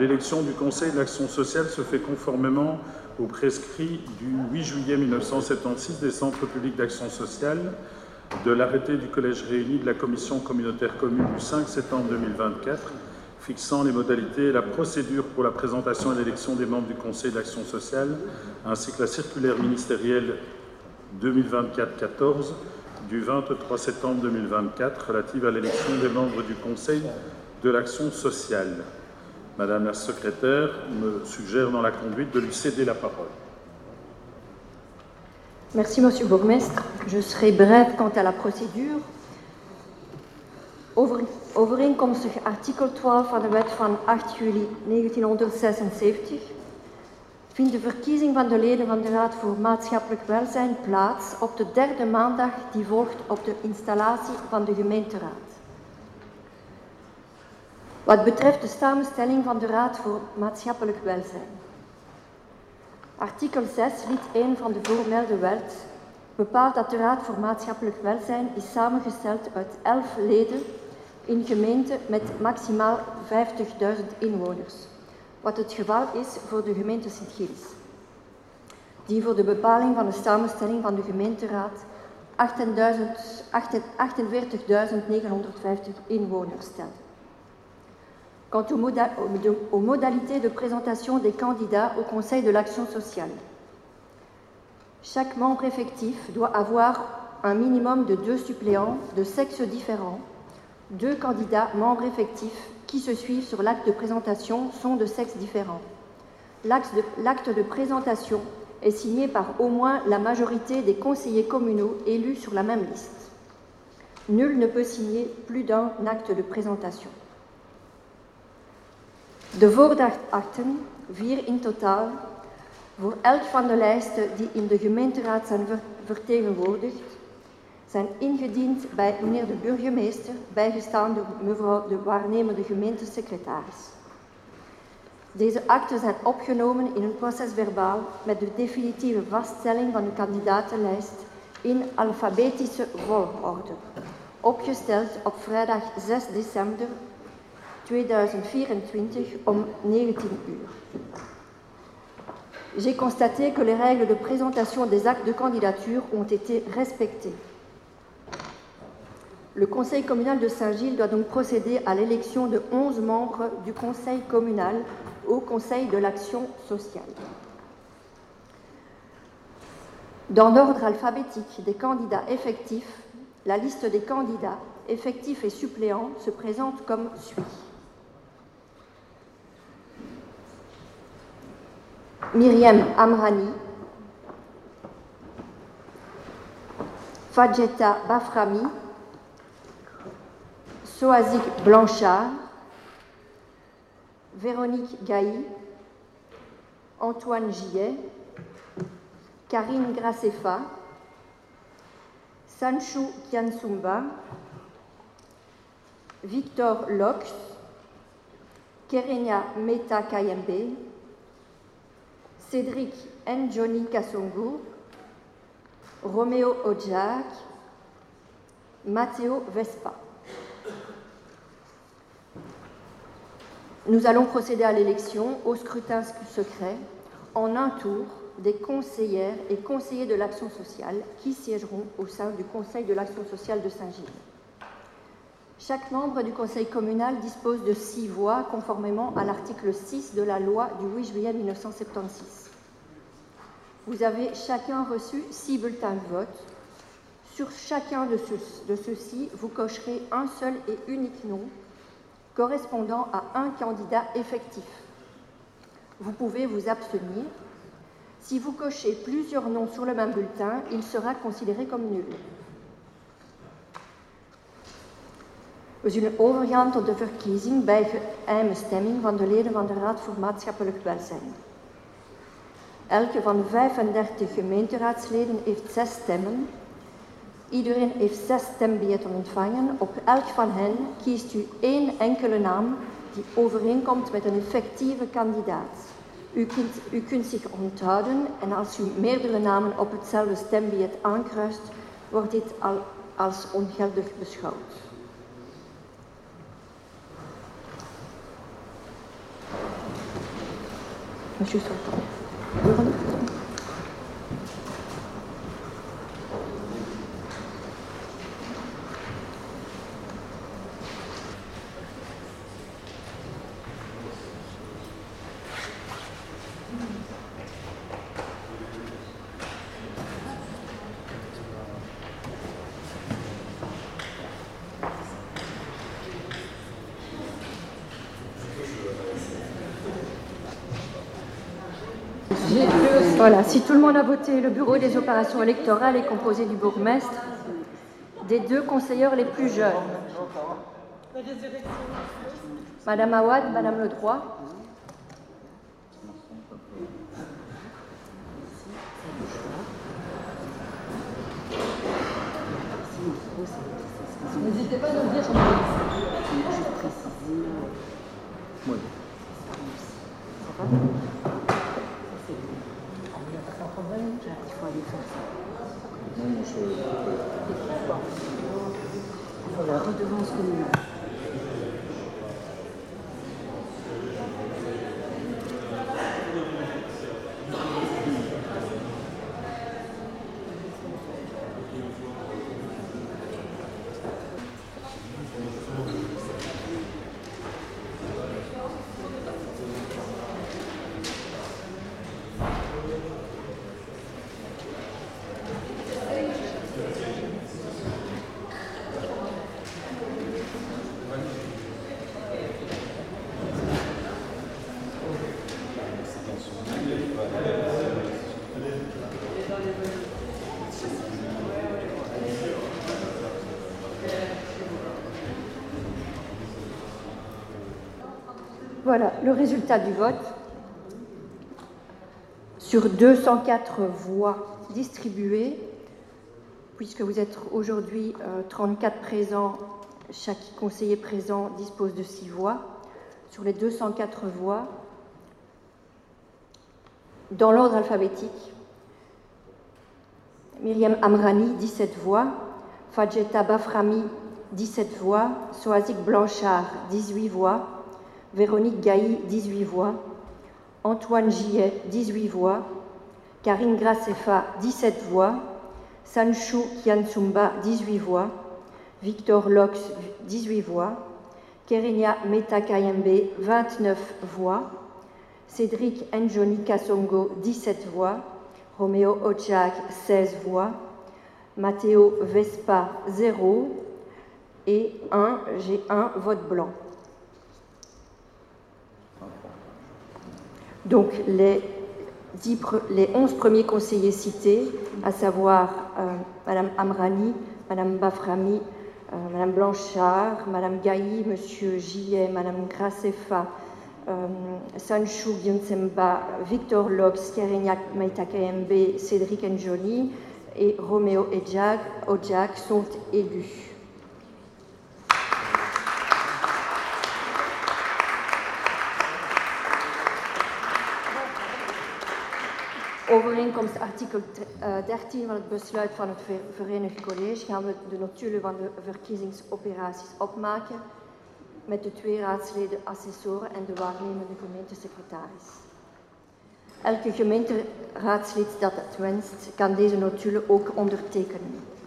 L'élection du Conseil de l'action sociale se fait conformément aux prescrits du 8 juillet 1976 des centres publics d'action sociale, de l'arrêté du Collège réuni de la Commission communautaire commune du 5 septembre 2024, fixant les modalités et la procédure pour la présentation et l'élection des membres du Conseil d'action sociale, ainsi que la circulaire ministérielle 2024-14 du 23 septembre 2024 relative à l'élection des membres du Conseil de l'action sociale. Madame la secrétaire me suggère dans la conduite de lui céder la parole. Merci, Monsieur le bourgmestre. Je serai bref quant à la procedure. Overeenkomstig artikel 12 van de wet van 8 juli 1976 vindt de verkiezing van de leden van de Raad voor Maatschappelijk Welzijn plaats op de derde maandag die volgt op de installatie van de gemeenteraad. Wat betreft de samenstelling van de Raad voor Maatschappelijk Welzijn. Artikel 6, lid 1 van de voormelde wet bepaalt dat de Raad voor Maatschappelijk Welzijn is samengesteld uit 11 leden in gemeenten met maximaal 50.000 inwoners, wat het geval is voor de gemeente Sint-Gilles, die voor de bepaling van de samenstelling van de gemeenteraad 48.950 inwoners stelt. Quant aux modalités de présentation des candidats au Conseil de l'action sociale, chaque membre effectif doit avoir un minimum de 2 suppléants de sexes différents. 2 candidats membres effectifs qui se suivent sur l'acte de présentation sont de sexes différents. L'acte de présentation est signé par au moins la majorité des conseillers communaux élus sur la même liste. Nul ne peut signer plus d'un acte de présentation. De voordrachtakten, 4 in totaal, voor elk van de lijsten die in de gemeenteraad zijn vertegenwoordigd, zijn ingediend bij meneer de burgemeester, bijgestaan door mevrouw de waarnemende gemeentesecretaris. Deze akten zijn opgenomen in een procesverbaal met de definitieve vaststelling van de kandidatenlijst in alfabetische volgorde, opgesteld op vrijdag 6 december 2024 om 19 uur. J'ai constaté que les règles de présentation des actes de candidature ont été respectées. Le Conseil communal de Saint-Gilles doit donc procéder à l'élection de 11 membres du Conseil communal au Conseil de l'action sociale. Dans l'ordre alphabétique des candidats effectifs, la liste des candidats effectifs et suppléants se présente comme suit. Myriam Amrani, Fadjeta Baframi, Soazic Blanchard, Véronique Gailly, Antoine Gillet, Karine Grassefa, Sanchou Kiansumba, Victor Lox, Kerenia Meta Kayembe, Cédric Njoni Kassongo, Roméo Odjak, Matteo Vespa. Nous allons procéder à l'élection au scrutin secret en un tour des conseillères et conseillers de l'action sociale qui siégeront au sein du Conseil de l'action sociale de Saint-Gilles. Chaque membre du Conseil communal dispose de 6 voix conformément à l'article 6 de la loi du 8 juillet 1976. Vous avez chacun reçu 6 bulletins de vote. Sur chacun de ceux-ci, vous cocherez un seul et unique nom correspondant à un candidat effectif. Vous pouvez vous abstenir. Si vous cochez plusieurs noms sur le même bulletin, il sera considéré comme nul. We zullen overgaan tot de verkiezing bij geheime stemming van de leden van de Raad voor Maatschappelijk Welzijn. Elke van de 35 gemeenteraadsleden heeft 6 stemmen. Iedereen heeft 6 stembiljetten ontvangen. Op elk van hen kiest u 1 enkele naam die overeenkomt met een effectieve kandidaat. U kunt zich onthouden en als u meerdere namen op hetzelfde stembiljet aankruist, wordt dit als ongeldig beschouwd. Monsieur Sultan. Voilà, si tout le monde a voté, le bureau des opérations électorales est composé du bourgmestre, des 2 conseillères les plus jeunes. Madame Awad, Madame Ledroit. N'hésitez pas à nous dire. Oui. Il faut aller faire ça. Non, moi, Voilà, redevance communale. Voilà le résultat du vote. Sur 204 voix distribuées, puisque vous êtes aujourd'hui 34 présents, chaque conseiller présent dispose de 6 voix. Sur les 204 voix, dans l'ordre alphabétique, Myriam Amrani, 17 voix, Fadjeta Baframi, 17 voix, Soazic Blanchard, 18 voix, Véronique Gailly, 18 voix, Antoine Gillet, 18 voix, Karine Grassefa, 17 voix, Sanchou Kiansumba, 18 voix, Victor Lox, 18 voix, Kerenia Meta Kayembe, 29 voix, Cédric Njoni Kasongo, 17 voix, Roméo Ojak, 16 voix, Matteo Vespa, 0 et j'ai un vote blanc. Donc les 11 premiers conseillers cités, à savoir Madame Amrani, Madame Baframi, Madame Blanchard, Madame Gailly, Monsieur Gillet, Madame Grassefa, Sanchou Gyunsemba, Victor Lox, Kerenia Meitakembe, Cédric Njoni et Roméo Ojak sont élus. Overeenkomst artikel 13 van het besluit van het Verenigd College gaan we de notulen van de verkiezingsoperaties opmaken met de 2 raadsleden assessoren en de waarnemende gemeentesecretaris. Elke gemeenteraadslid dat het wenst kan deze notulen ook ondertekenen.